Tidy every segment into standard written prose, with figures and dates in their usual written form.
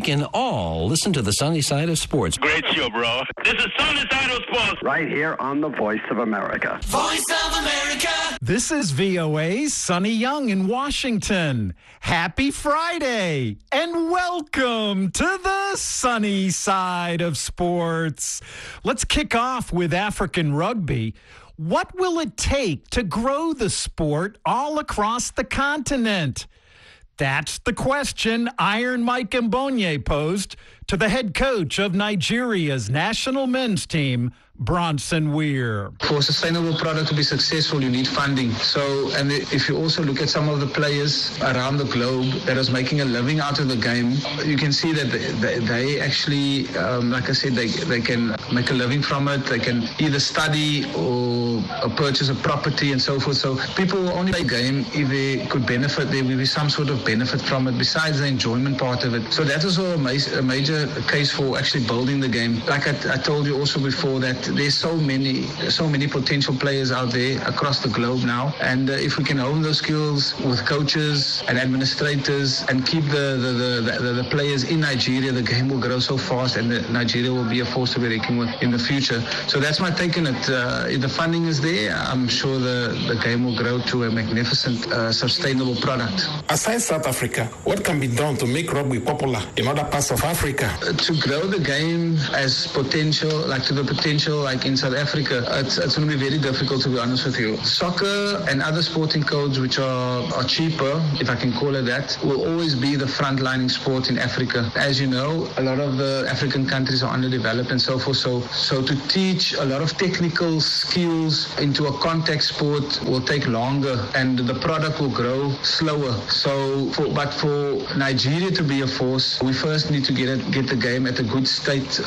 can all listen to the sunny side of sports. Great show, bro. This is Sunny Side of Sports. Right here on the Voice of America. Voice of America. This is VOA's Sonny Young in Washington. Happy Friday and welcome to the sunny side of sports. Let's kick off with African rugby. What will it take to grow the sport all across the continent? That's the question Iron Mike Mbonye posed to the head coach of Nigeria's national men's team, Bronson Weir. For a sustainable product to be successful, you need funding. And if you also look at some of the players around the globe that is making a living out of the game, you can see that they actually, like I said, they can make a living from it. They can either study or purchase a property and so forth. So people will only play the game if they could benefit. There will be some sort of benefit from it besides the enjoyment part of it. So that is a major case for actually building the game. Like I told you also before, that there's so many potential players out there across the globe now, and if we can hone those skills with coaches and administrators and keep the players in Nigeria, the game will grow so fast, and Nigeria will be a force to be reckoned with in the future. So that's my take on it. If the funding is there, I'm sure the game will grow to a magnificent, sustainable product. Aside South Africa, what can be done to make rugby popular in other parts of Africa? To grow the game as potential, like in South Africa, it's going to be very difficult, to be honest with you. Soccer and other sporting codes which are cheaper, if I can call it that, will always be the frontlining sport in Africa. As you know, a lot of the African countries are underdeveloped and so forth. So to teach a lot of technical skills into a contact sport will take longer, and the product will grow slower. But for Nigeria to be a force, we first need to get the game at a good state,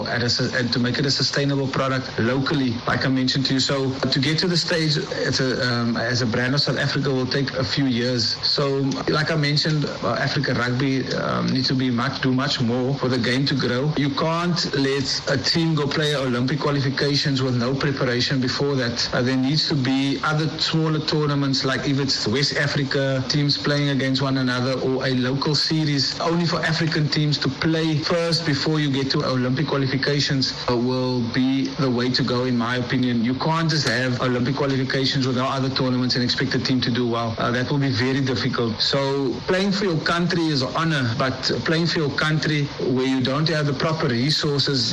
and to make it a sustainable product locally, like I mentioned to you. So to get to the stage as a brand of South Africa will take a few years. So like I mentioned, Africa Rugby needs to do much more for the game to grow. You can't let a team go play Olympic qualifications with no preparation before that. There needs to be other smaller tournaments, like if it's West Africa teams playing against one another, or a local series only for African teams to play first before you get to Olympic qualifications will be the way to go, in my opinion. You can't just have Olympic qualifications without other tournaments and expect the team to do well. That will be very difficult. So playing for your country is an honor, but playing for your country where you don't have the proper resources,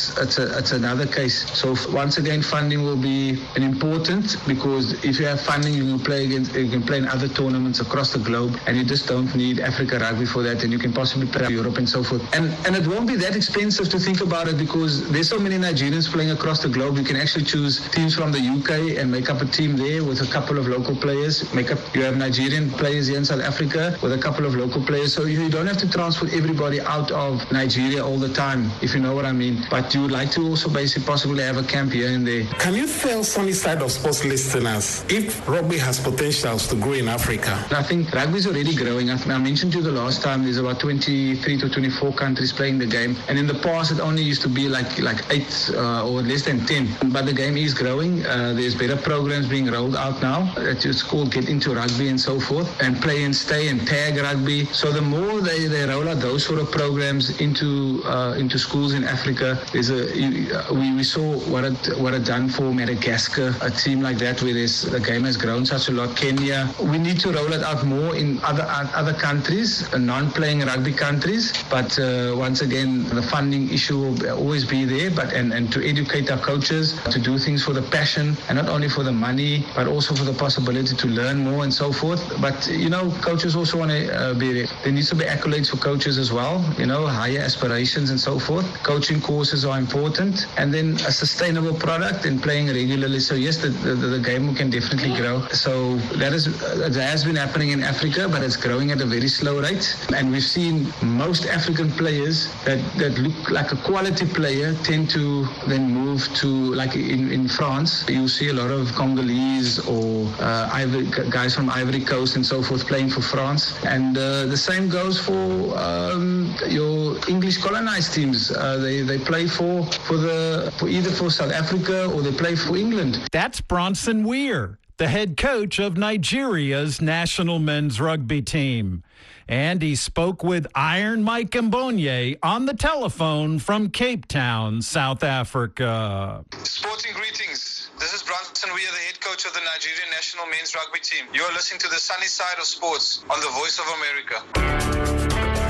it's another case. So once again, funding will be important, because if you have funding, you can play in other tournaments across the globe, and you just don't need Africa Rugby for that, and you can possibly play Europe and so forth. And it won't be that expensive to think about it, because there's so many Nigerians playing across the globe. You can actually choose teams from the UK and make up a team there with a couple of local players. You have Nigerian players here in South Africa with a couple of local players. So you don't have to transport everybody out of Nigeria all the time, if you know what I mean. But you would like to also possibly have a camp here and there. Can you tell Sunny Side of Sports listeners if rugby has potentials to grow in Africa? I think rugby is already growing. I mentioned to you the last time, there's about 23 to 24 countries playing the game. And in the past, it only used to be like 8 or less than 10. But the game is growing. There's better programs being rolled out now. It's called Get Into Rugby and so forth, and Play and Stay and Tag Rugby. So the more they roll out those sort of programs into schools in Africa, we saw what it done for Madagascar, a team like that, where the game has grown such a lot. Kenya. We need to roll it out more in other countries, non-playing rugby countries. But once again, the funding issue will always be there. And to educate our coaches to do things for the passion, and not only for the money, but also for the possibility to learn more and so forth. But coaches also want to be there. There needs to be accolades for coaches as well. Higher aspirations and so forth. Coaching courses are important, and then a sustainable product and playing regularly. So yes, the game can definitely grow. So that has been happening in Africa, but it's growing at a very slow rate. And we've seen most African players that look like a quality player tend to then move to, like in France, you see a lot of Congolese or guys from Ivory Coast and so forth playing for France. And the same goes for your English colonized teams. They play for either for South Africa or they play for England. That's Bronson Weir, the head coach of Nigeria's national men's rugby team. And he spoke with Iron Mike Mbonye on the telephone from Cape Town, South Africa. Sporting greetings. This is Bronson Weir, the head coach of the Nigerian national men's rugby team. You are listening to the sunny side of sports on the Voice of America.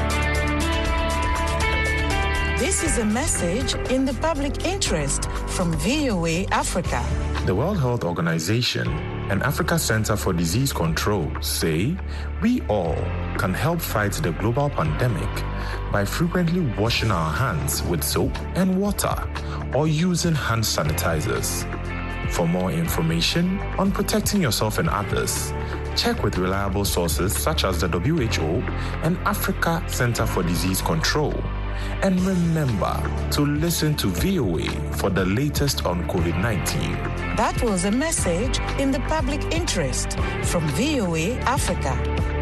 This is a message in the public interest from VOA Africa. The World Health Organization and Africa Center for Disease Control say we all can help fight the global pandemic by frequently washing our hands with soap and water or using hand sanitizers. For more information on protecting yourself and others, check with reliable sources such as the WHO and Africa Center for Disease Control. And remember to listen to VOA for the latest on COVID-19. That was a message in the public interest from VOA Africa.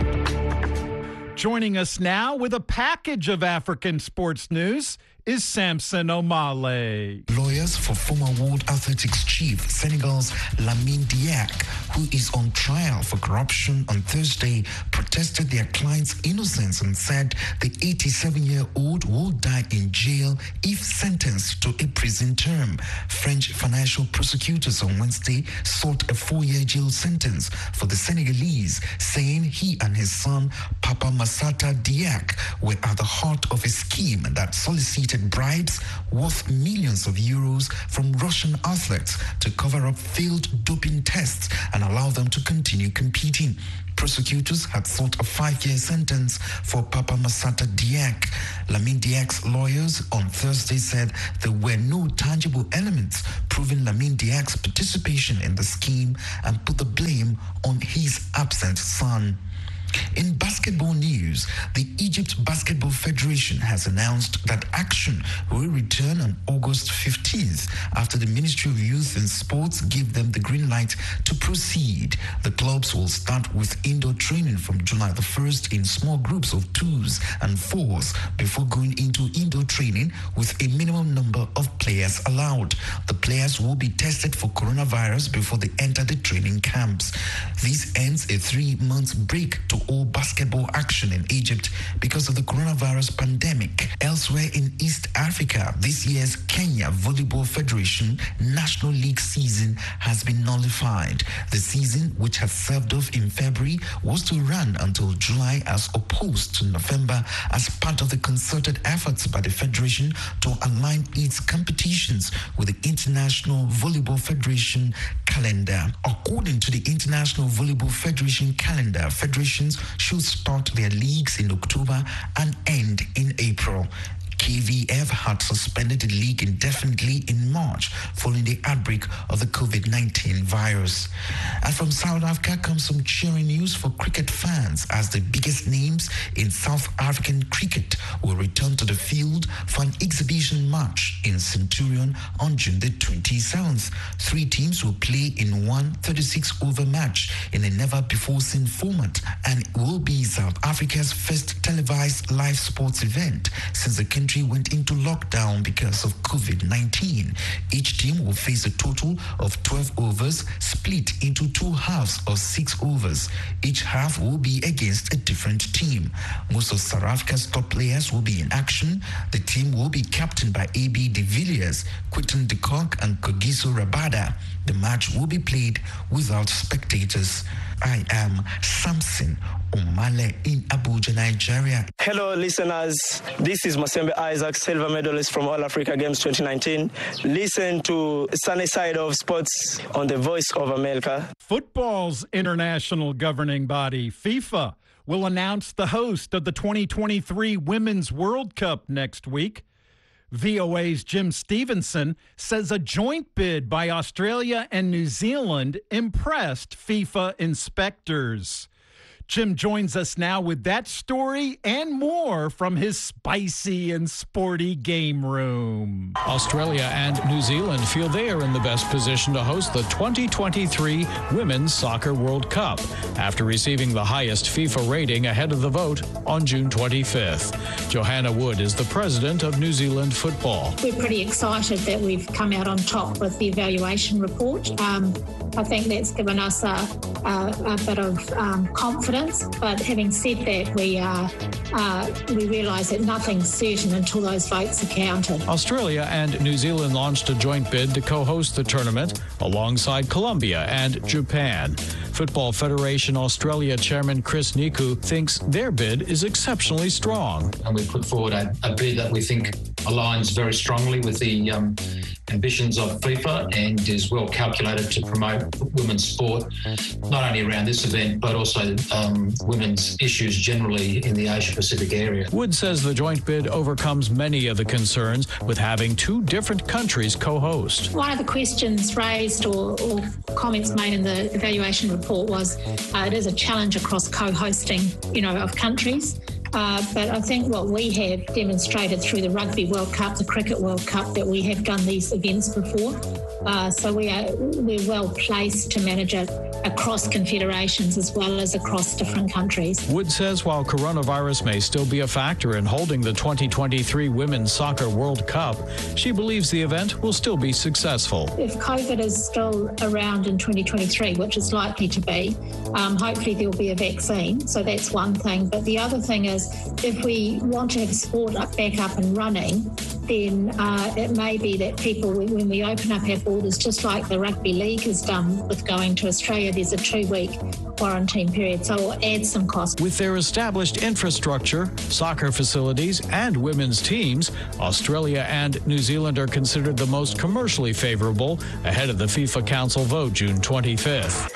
Joining us now with a package of African sports news is Samson Omale. Lawyers for former World Athletics chief Senegal's Lamine Diack, who is on trial for corruption on Thursday, protested their client's innocence and said the 87-year-old will die in jail if sentenced to a prison term. French financial prosecutors on Wednesday sought a 4-year jail sentence for the Senegalese, saying he and his son, Papa Massata Diack, were at the heart of a scheme that solicited bribes worth millions of euros from Russian athletes to cover up failed doping tests and allow them to continue competing. Prosecutors had sought a 5-year sentence for Papa Massata Diack. Lamine Diack's lawyers on Thursday said there were no tangible elements proving Lamine Diack's participation in the scheme and put the blame on his absent son. In basketball news, the Egypt Basketball Federation has announced that action will return on August 15th after the Ministry of Youth and Sports gave them the green light to proceed. The clubs will start with indoor training from July the 1st in small groups of 2s and 4s before going into indoor training with a minimum number of players allowed. The players will be tested for coronavirus before they enter the training camps. This ends a 3-month break to all basketball action in Egypt because of the coronavirus pandemic. Elsewhere in East Africa, this year's Kenya Volleyball Federation National League season has been nullified. The season, which has served off in February, was to run until July as opposed to November as part of the concerted efforts by the federation to align its competitions with the International Volleyball Federation calendar. According to the International Volleyball Federation calendar, federations should start their leagues in October and end in April. KVF had suspended the league indefinitely in March following the outbreak of the COVID-19 virus. And from South Africa comes some cheering news for cricket fans as the biggest names in South African cricket will return to the field for an exhibition match in Centurion on June the 27th. 3 teams will play in one 36-over match in a never-before-seen format, and it will be South Africa's first televised live sports event since the country went into lockdown because of COVID-19. Each team will face a total of 12 overs split into 2 halves of 6 overs. Each half will be against a different team. Most of South Africa's top players will be in action. The team will be captained by A.B. de Villiers, Quinton de Kock and Kogiso Rabada. The match will be played without spectators. I am Samson Omale in Abuja, Nigeria. Hello, listeners. This is Masembe Isaac, silver medalist from All Africa Games 2019. Listen to Sunny Side of Sports on the Voice of America. Football's international governing body, FIFA, will announce the host of the 2023 Women's World Cup next week. VOA's Jim Stevenson says a joint bid by Australia and New Zealand impressed FIFA inspectors. Jim joins us now with that story and more from his spicy and sporty game room. Australia and New Zealand feel they are in the best position to host the 2023 Women's Soccer World Cup after receiving the highest FIFA rating ahead of the vote on June 25th. Johanna Wood is the president of New Zealand Football. We're pretty excited that we've come out on top with the evaluation report. I think that's given us a bit of confidence, but having said that, we realise that nothing's certain until those votes are counted. Australia and New Zealand launched a joint bid to co-host the tournament alongside Colombia and Japan. Football Federation Australia Chairman Chris Niku thinks their bid is exceptionally strong. And we put forward a bid that we think aligns very strongly with the ambitions of FIFA and is well calculated to promote women's sport, not only around this event, but also women's issues generally in the Asia-Pacific area. Wood says the joint bid overcomes many of the concerns with having two different countries co-host. One of the questions raised or comments made in the evaluation report was it is a challenge across co-hosting, of countries. But I think what we have demonstrated through the Rugby World Cup, the Cricket World Cup, that we have done these events before. So we're well placed to manage it across confederations as well as across different countries. Wood says while coronavirus may still be a factor in holding the 2023 Women's Soccer World Cup, she believes the event will still be successful. If COVID is still around in 2023, which is likely to be, hopefully there'll be a vaccine. So that's one thing. But the other thing is, if we want to have sport back up and running, then it may be that people, when we open up our borders, just like the Rugby League has done with going to Australia, there's a 2-week quarantine period, so it'll add some cost. With their established infrastructure, soccer facilities, and women's teams, Australia and New Zealand are considered the most commercially favorable ahead of the FIFA Council vote June 25th.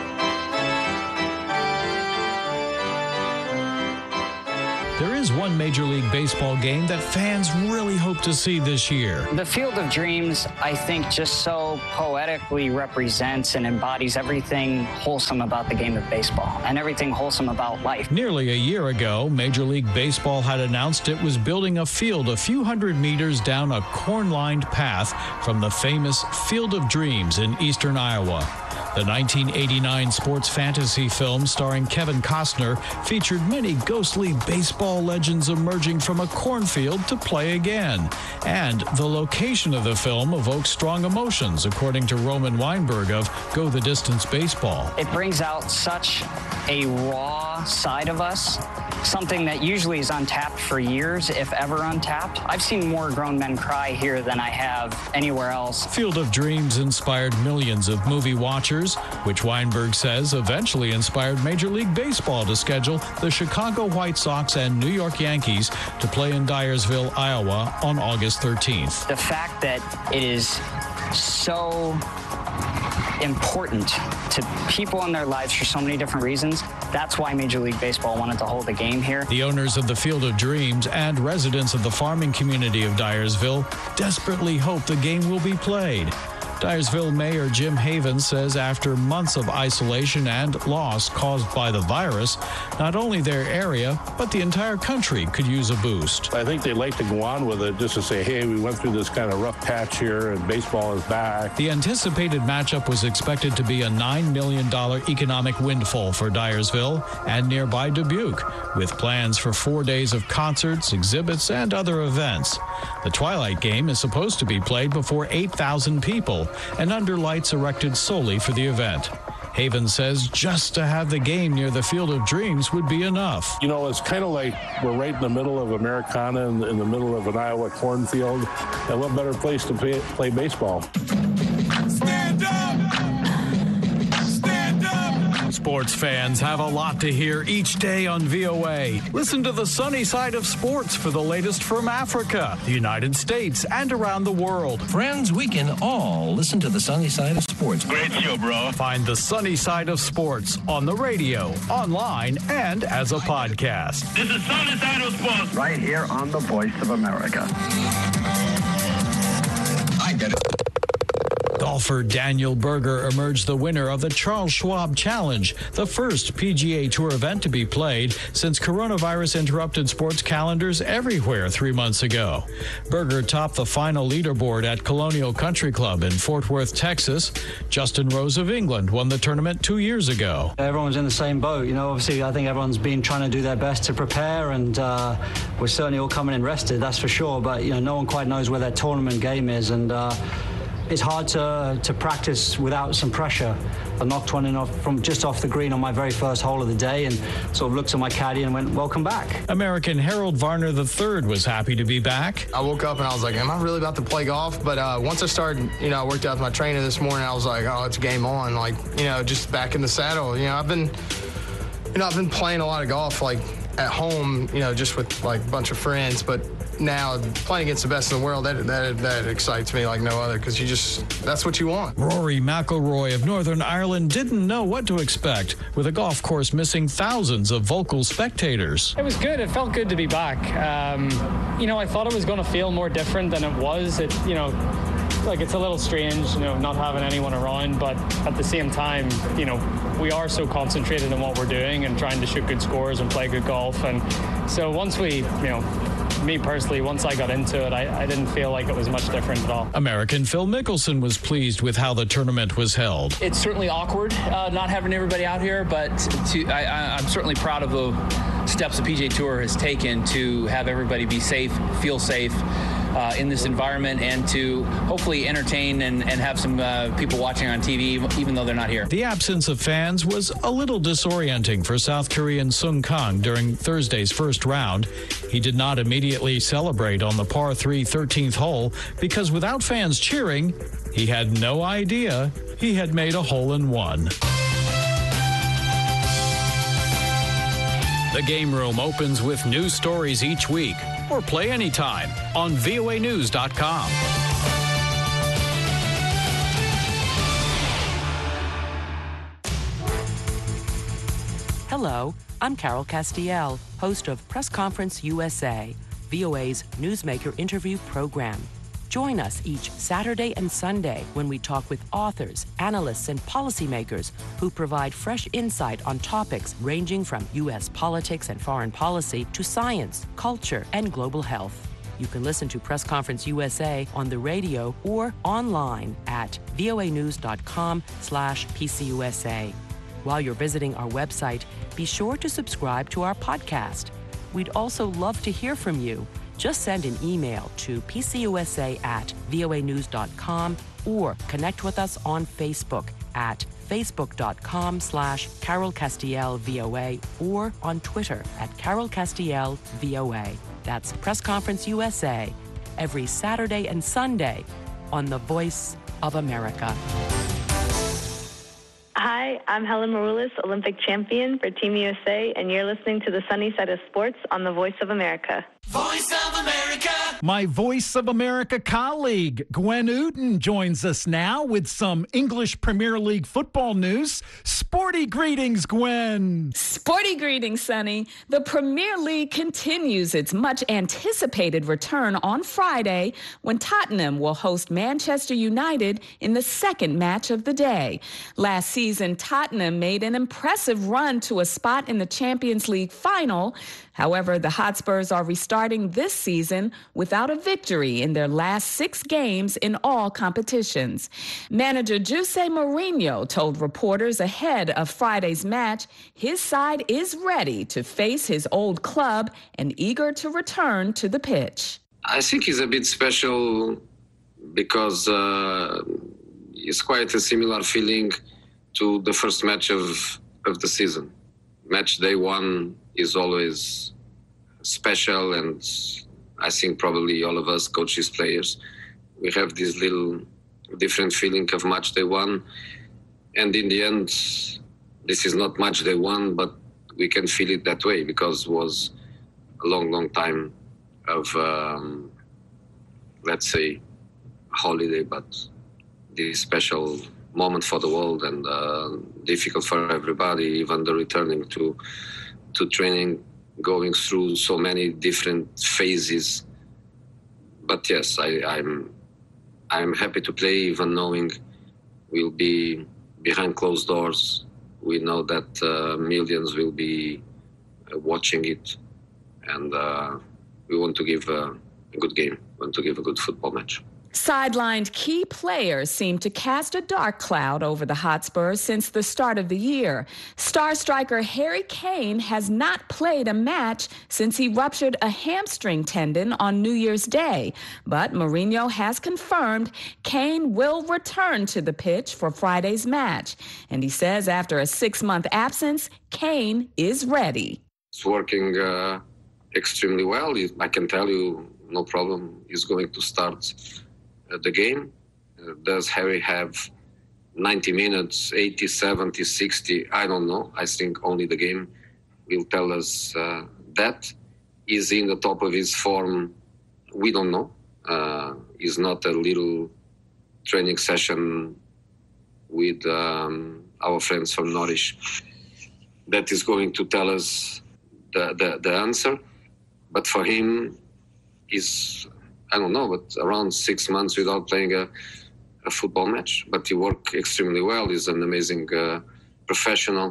There is one Major League Baseball game that fans really hope to see this year. The Field of Dreams, I think, just so poetically represents and embodies everything wholesome about the game of baseball and everything wholesome about life. Nearly a year ago, Major League Baseball had announced it was building a field a few hundred meters down a corn-lined path from the famous Field of Dreams in eastern Iowa. The 1989 sports fantasy film starring Kevin Costner featured many ghostly baseball legends emerging from a cornfield to play again. And the location of the film evokes strong emotions, according to Roman Weinberg of Go the Distance Baseball. It brings out such a raw side of us, something that usually is untapped for years, if ever untapped. I've seen more grown men cry here than I have anywhere else. Field of Dreams inspired millions of movie watchers, which Weinberg says eventually inspired Major League Baseball to schedule the Chicago White Sox and New York Yankees to play in Dyersville, Iowa on August 13th. The fact that it is so important to people in their lives for so many different reasons. That's why Major League Baseball wanted to hold the game here. The owners of the Field of Dreams and residents of the farming community of Dyersville desperately hope the game will be played. Dyersville Mayor Jim Havens says after months of isolation and loss caused by the virus, not only their area, but the entire country could use a boost. I think they'd like to go on with it just to say, hey, we went through this kind of rough patch here and baseball is back. The anticipated matchup was expected to be a $9 million economic windfall for Dyersville and nearby Dubuque, with plans for 4 days of concerts, exhibits, and other events. The Twilight Game is supposed to be played before 8,000 people and under lights erected solely for the event. Havens says just to have the game near the Field of Dreams would be enough. You know, it's kind of like we're right in the middle of Americana in the middle of an Iowa cornfield. And what better place to play baseball? Stand up! Stand up! Sports fans have a lot to hear each day on VOA. Listen to the sunny side of sports for the latest from Africa, the United States, and around the world. Friends, we can all listen to the sunny side of sports. Great show, bro. Find the sunny side of sports on the radio, online, and as a podcast. This is Sunny Side of Sports. Right here on the Voice of America. I get it. The Golfer Daniel Berger emerged the winner of the Charles Schwab Challenge, the first PGA Tour event to be played since coronavirus interrupted sports calendars everywhere 3 months ago. Berger topped the final leaderboard at Colonial Country Club in Fort Worth, Texas. Justin Rose of England won the tournament 2 years ago. Everyone's in the same boat. Obviously, I think everyone's been trying to do their best to prepare, and we're certainly all coming in rested, that's for sure. But, no one quite knows where their tournament game is, and it's hard to practice without some pressure. I knocked one in just off the green on my very first hole of the day and sort of looked at my caddy and went, welcome back. American Harold Varner III was happy to be back. I woke up and I was like, am I really about to play golf? But once I started, I worked out with my trainer this morning, I was like, oh, it's game on. Like, just back in the saddle. I've been playing a lot of golf, like at home, just with like a bunch of friends, but now playing against the best in the world, that excites me like no other, because that's what you want. Rory McIlroy of Northern Ireland didn't know what to expect with a golf course missing thousands of vocal spectators. It was good. It felt good to be back. I thought it was going to feel more different than it was. It's a little strange, not having anyone around, but at the same time, we are so concentrated on what we're doing and trying to shoot good scores and play good golf. And so once me personally, once I got into it, I didn't feel like it was much different at all. American Phil Mickelson was pleased with how the tournament was held. It's certainly awkward not having everybody out here, but I'm certainly proud of the steps the PGA Tour has taken to have everybody be safe, feel safe in this environment, and to hopefully entertain and have some people watching on TV, even though they're not here. The absence of fans was a little disorienting for South Korean Sung Kang during Thursday's first round. He did not immediately celebrate on the par 3 13th hole because without fans cheering, he had no idea he had made a hole-in-one. The Game Room opens with news stories each week, or play anytime on voanews.com. Hello, I'm Carol Castiel, host of Press Conference USA, VOA's newsmaker interview program. Join us each Saturday and Sunday when we talk with authors, analysts, and policymakers who provide fresh insight on topics ranging from U.S. politics and foreign policy to science, culture, and global health. You can listen to Press Conference USA on the radio or online at voanews.com/PCUSA. While you're visiting our website, be sure to subscribe to our podcast. We'd also love to hear from you. Just send an email to pcusa@voanews.com or connect with us on Facebook at facebook.com/Carol Castiel VOA or on Twitter at Carol Castiel VOA. That's Press Conference USA every Saturday and Sunday on The Voice of America. Hi, I'm Helen Maroulis, Olympic champion for Team USA, and you're listening to the Sunny Side of Sports on The Voice of America. Voice of America. My Voice of America colleague, Gwen Uden, joins us now with some English Premier League football news. Sporty greetings, Gwen. Sporty greetings, Sonny. The Premier League continues its much-anticipated return on Friday when Tottenham will host Manchester United in the second match of the day. Last season, Tottenham made an impressive run to a spot in the Champions League final. However, the Hotspurs are restarting this season without a victory in their last 6 games in all competitions. Manager Jose Mourinho told reporters ahead of Friday's match his side is ready to face his old club and eager to return to the pitch. I think it's a bit special because it's quite a similar feeling to the first match of the season. Match day one is always special, and I think probably all of us, coaches, players, we have this little different feeling of match day one. And in the end, this is not match day one, but we can feel it that way because it was a long, long time of, let's say, holiday, but this special moment for the world and difficult for everybody, even the returning to training, going through so many different phases. But yes, I'm happy to play, even knowing will be behind closed doors. We know that millions will be watching it, and we want to give a good game, we want to give a good football match. Sidelined key players seem to cast a dark cloud over the Hotspurs since the start of the year. Star striker Harry Kane has not played a match since he ruptured a hamstring tendon on New Year's Day. But Mourinho has confirmed Kane will return to the pitch for Friday's match. And he says after a 6-month absence, Kane is ready. It's working extremely well. I can tell you, no problem. He's going to start the game. Does Harry have 90 minutes, 80, 70, 60? I don't know. I think only the game will tell us that. Is he in the top of his form? We don't know. Is not a little training session with our friends from Norwich that is going to tell us the answer. But for him, is, I don't know, but around 6 months without playing a football match. But he worked extremely well. He's an amazing professional,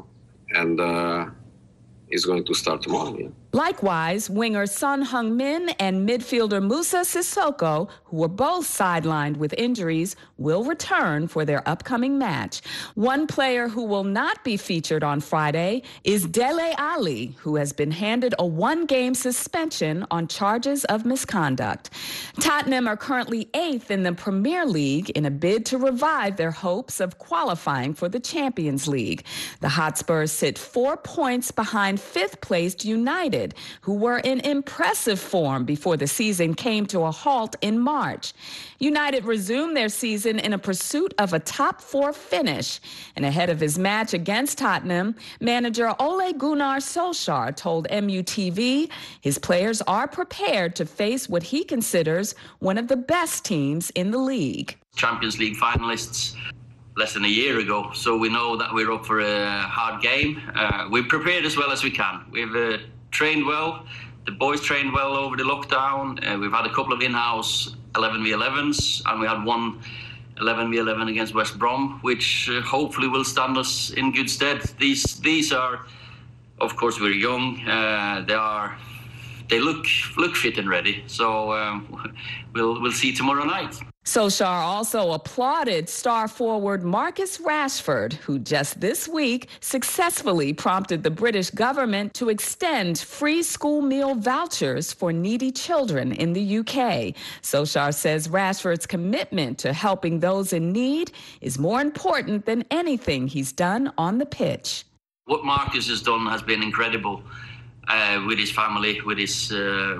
and he's going to start tomorrow. Yeah. Likewise, winger Son Heung-min and midfielder Moussa Sissoko, who were both sidelined with injuries, will return for their upcoming match. One player who will not be featured on Friday is Dele Alli, who has been handed a 1-game suspension on charges of misconduct. Tottenham are currently 8th in the Premier League in a bid to revive their hopes of qualifying for the Champions League. The Hotspurs sit 4 points behind 5th-placed United, who were in impressive form before the season came to a halt in March. United resumed their season in a pursuit of a top 4 finish. And ahead of his match against Tottenham, manager Ole Gunnar Solskjaer told MUTV his players are prepared to face what he considers one of the best teams in the league. Champions League finalists less than a year ago, so we know that we're up for a hard game. We've prepared as well as we can. We've trained well. The boys trained well over the lockdown. We've had a couple of in-house 11v11s, and we had one 11v11 against West Brom, which hopefully will stand us in good stead. These are, of course, we're young. They look fit and ready. So we'll see tomorrow night. Solskjaer also applauded star forward Marcus Rashford, who just this week successfully prompted the British government to extend free school meal vouchers for needy children in the UK. Solskjaer says Rashford's commitment to helping those in need is more important than anything he's done on the pitch. What Marcus has done has been incredible with his family, with his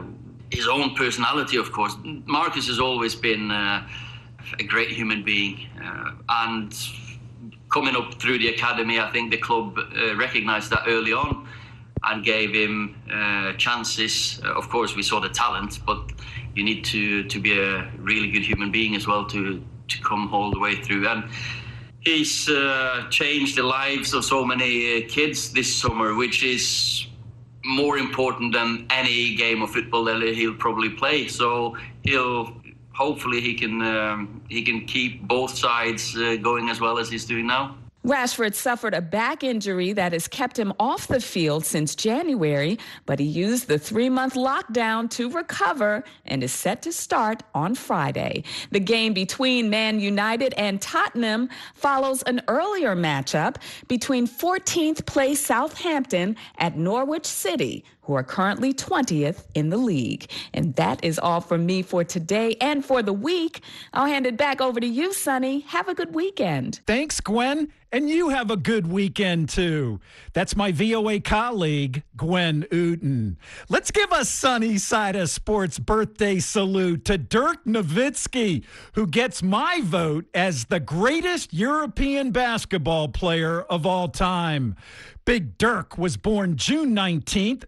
own personality, of course. Marcus has always been a great human being, and coming up through the academy, I think the club recognised that early on and gave him chances. Of course, we saw the talent, but you need to be a really good human being as well to come all the way through. And he's changed the lives of so many kids this summer, which is more important than any game of football that he'll probably play. So hopefully he can keep both sides going as well as he's doing now. Rashford suffered a back injury that has kept him off the field since January, but he used the 3-month lockdown to recover and is set to start on Friday. The game between Man United and Tottenham follows an earlier matchup between 14th place Southampton at Norwich City, who are currently 20th in the league. And that is all from me for today and for the week. I'll hand it back over to you, Sonny. Have a good weekend. Thanks, Gwen. And you have a good weekend, too. That's my VOA colleague, Gwen Uten. Let's give a Sunny Side of Sports birthday salute to Dirk Nowitzki, who gets my vote as the greatest European basketball player of all time. Big Dirk was born June 19th,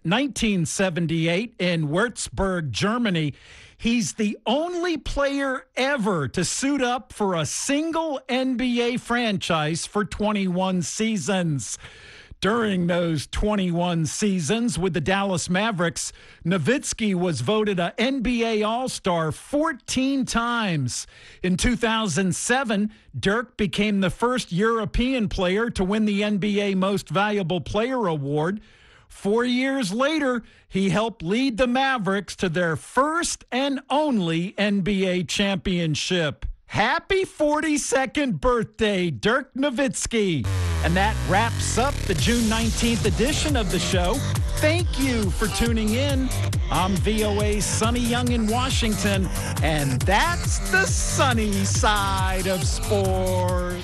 1978 in Würzburg, Germany. He's the only player ever to suit up for a single NBA franchise for 21 seasons. During those 21 seasons with the Dallas Mavericks, Nowitzki was voted an NBA All-Star 14 times. In 2007, Dirk became the first European player to win the NBA Most Valuable Player award. 4 years later, he helped lead the Mavericks to their first and only NBA championship. Happy 42nd birthday, Dirk Nowitzki. And that wraps up the June 19th edition of the show. Thank you for tuning in. I'm VOA's Sonny Young in Washington, and that's the sunny side of sports.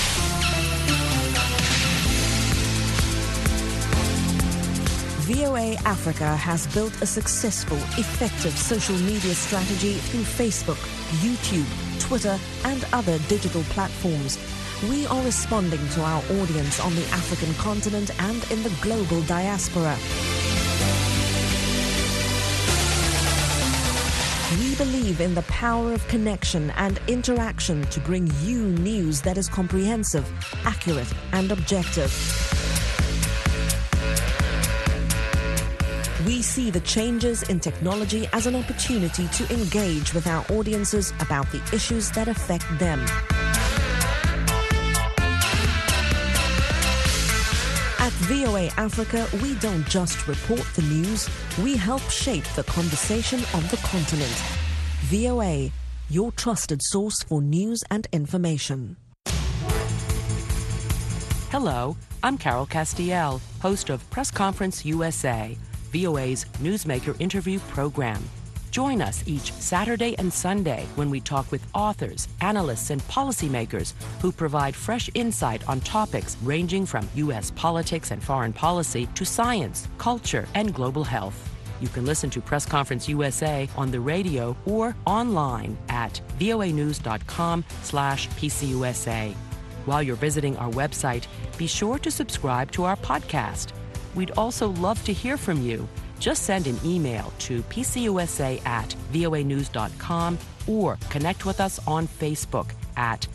VOA Africa has built a successful, effective social media strategy through Facebook, YouTube, Twitter, and other digital platforms. We are responding to our audience on the African continent and in the global diaspora. We believe in the power of connection and interaction to bring you news that is comprehensive, accurate, and objective. We see the changes in technology as an opportunity to engage with our audiences about the issues that affect them. At VOA Africa, we don't just report the news, we help shape the conversation on the continent. VOA, your trusted source for news and information. Hello, I'm Carol Castiel, host of Press Conference USA, VOA's newsmaker interview program. Join us each Saturday and Sunday when we talk with authors, analysts, and policymakers who provide fresh insight on topics ranging from U.S. politics and foreign policy to science, culture, and global health. You can listen to Press Conference USA on the radio or online at voanews.com/PCUSA. While you're visiting our website, be sure to subscribe to our podcast. We'd also love to hear from you. Just send an email to pcusa@voanews.com or connect with us on Facebook at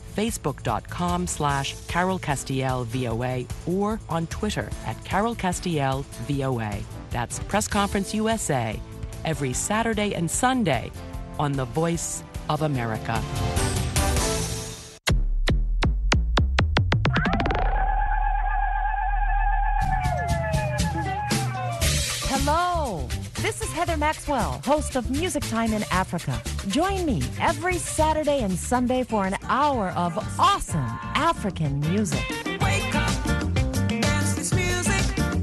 facebook.com/CarolCastielVOA or on Twitter at CarolCastielVOA. That's Press Conference USA, every Saturday and Sunday on the Voice of America. Hello, this is Heather Maxwell, host of Music Time in Africa. Join me every Saturday and Sunday for an hour of awesome African music. Wake up, dance this music.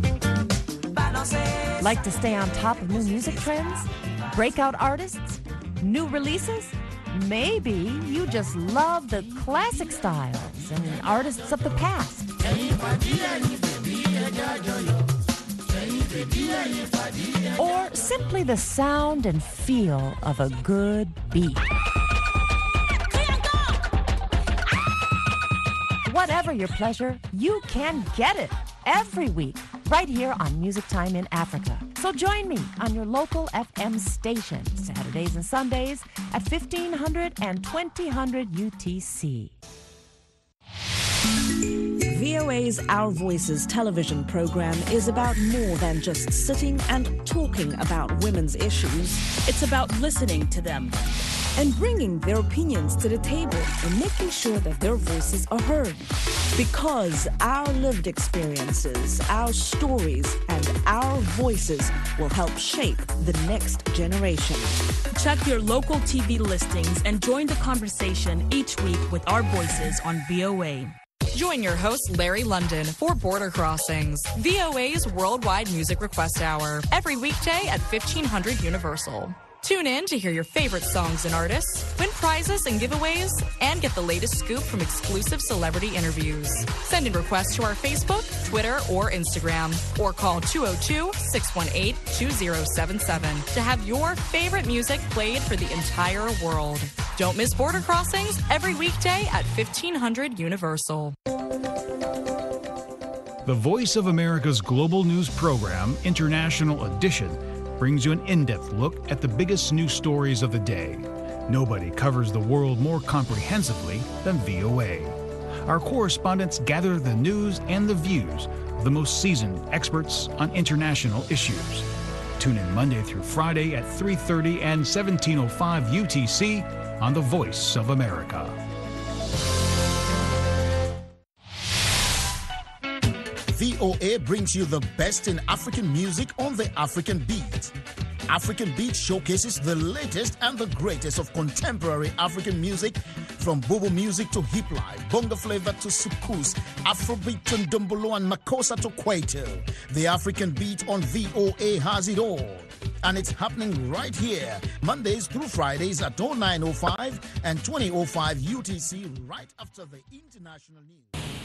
Like to stay on top of new music trends? Breakout artists? New releases? Maybe you just love the classic styles and artists of the past. Or simply the sound and feel of a good beat. Whatever your pleasure, you can get it every week right here on Music Time in Africa. So join me on your local FM station, Saturdays and Sundays at 1500 and 2000 UTC. VOA's Our Voices television program is about more than just sitting and talking about women's issues. It's about listening to them and bringing their opinions to the table and making sure that their voices are heard. Because our lived experiences, our stories, and our voices will help shape the next generation. Check your local TV listings and join the conversation each week with Our Voices on VOA. Join your host, Larry London, for Border Crossings, VOA's worldwide music request hour, every weekday at 1500 Universal. Tune in to hear your favorite songs and artists, win prizes and giveaways, and get the latest scoop from exclusive celebrity interviews. Send in requests to our Facebook, Twitter, or Instagram, or call 202-618-2077 to have your favorite music played for the entire world. Don't miss Border Crossings every weekday at 1500 Universal. The Voice of America's global news program, International Edition, brings you an in-depth look at the biggest news stories of the day. Nobody covers the world more comprehensively than VOA. Our correspondents gather the news and the views the most seasoned experts on international issues. Tune in Monday through Friday at 3:30 and 17:05 UTC on The Voice of America. VOA brings you the best in African music on the African Beat. African Beat showcases the latest and the greatest of contemporary African music, from Bobo music to hip life, bongo flavor to soukous, Afrobeat to ndombolo and makossa to kwaito. The African Beat on VOA has it all. And it's happening right here, Mondays through Fridays at 09:05 and 20:05 UTC, right after the international news.